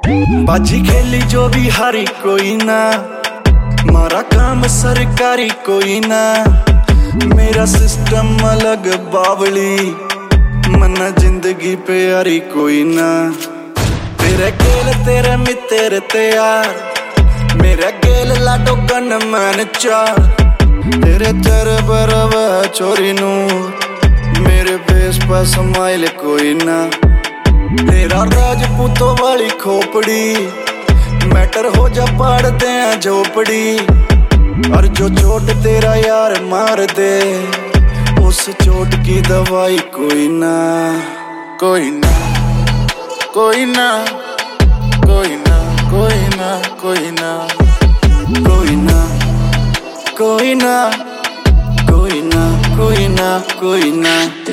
बाजी खेली जो भी हारी कोई ना, मारा काम सरकारी कोई ना। मेरा सिस्टम अलग बावली, मना जिंदगी प्यारी कोई ना। तेरे गेल तेरे मित्र तैयार, मेरा गेल लाडो कन मन चार। तेरे तेरे बरव चोरी नूर, मेरे फेस पर स्माइल कोई ना। तेरा राजपूतों वाली खोपड़ी, मैटर हो जा पाड़ दे झोपड़ी। और जो चोट तेरा यार मार दे, उस चोट की दवाई कोई ना। कोई ना कोई ना कोई ना कोई ना कोई ना कोई ना कोई ना कोई ना कोई ना कोई ना।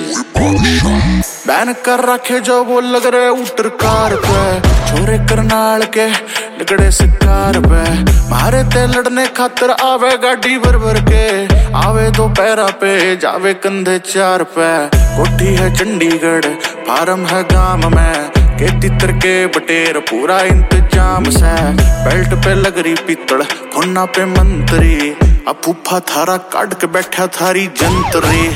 बैन कर रखे जो वो लग रहे उटर कार पे, छोरे करनाल के लगड़े शिकार पे। मारे ते लड़ने खातर आवे गाड़ी भर भर के, आवे दो पैरा पे जावे कंधे चार पे। कोठी है चंडीगढ़ फार्म है गांव में, के तितर के बटेर पूरा इंतजाम से। बेल्ट पे लग रही पीतड़ खोना पे मंत्री, अब फूफा थारा काट के बैठा थारी जंतरी।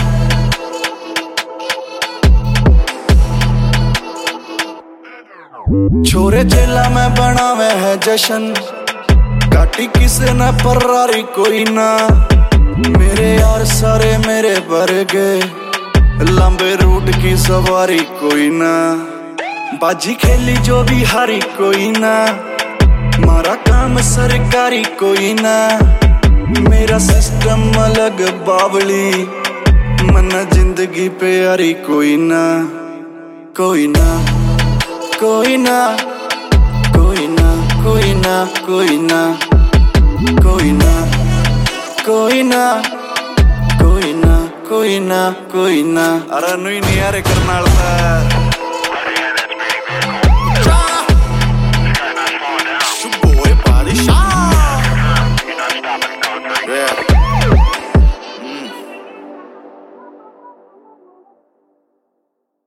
छोरे जेला में बनावे है जशन, काटी किसे न फरारी कोई ना। मेरे यार सारे मेरे भर गए, लंबे रूट की सवारी कोई ना। बाजी खेली जो भी हारी कोई ना, मारा काम सरकारी कोई ना। मेरा सिस्टम अलग बावली, मना जिंदगी प्यारी कोई ना। कोई ना कोई ना कोई ना कोई ना कोई ना कोई ना कोई ना कोई ना कोई ना कोई ना। अरे नहीं यार करनाल।